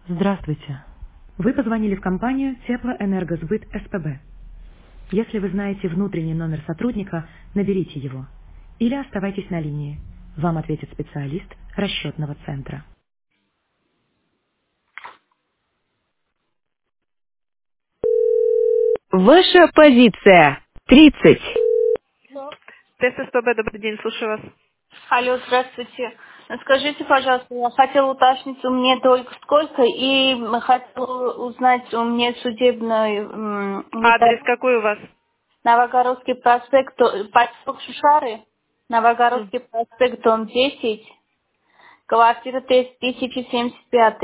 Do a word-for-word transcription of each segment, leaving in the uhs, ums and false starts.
Здравствуйте. Вы позвонили в компанию Теплоэнергосбыт СПБ. Если вы знаете внутренний номер сотрудника, наберите его. Или оставайтесь на линии. Вам ответит специалист расчетного центра. Ваша позиция. тридцать. Тест СПБ, добрый день, слушаю вас. Алло, здравствуйте. Скажите, пожалуйста, я хотела уточнить, у меня только сколько, и хотела узнать, у меня судебный м, Адрес метод- какой у вас? Новогородский проспект, э, поселок Шушары, М, Новогородский проспект, дом десять, квартира тысяча семьдесят пять.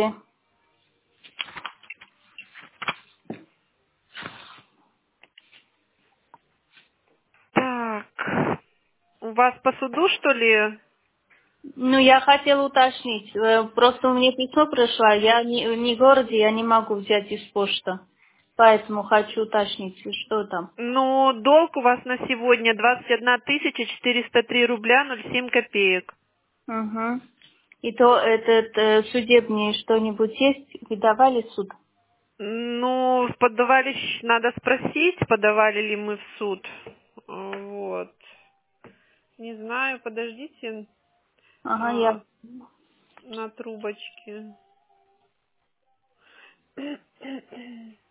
Так, у вас по суду, что ли? Ну, я хотела уточнить, э, просто у меня письмо пришло, я не, не в городе, я не могу взять из почты, поэтому хочу уточнить, что там. Ну, долг у вас на сегодня двадцать одна тысяча четыреста три рубля ноль семь копеек. Угу. И то этот э, судебный что-нибудь есть? Выдавали в суд? Ну, подавали, щ- надо спросить, подавали ли мы в суд. Вот. Не знаю, подождите Ага, а, я. на трубочке.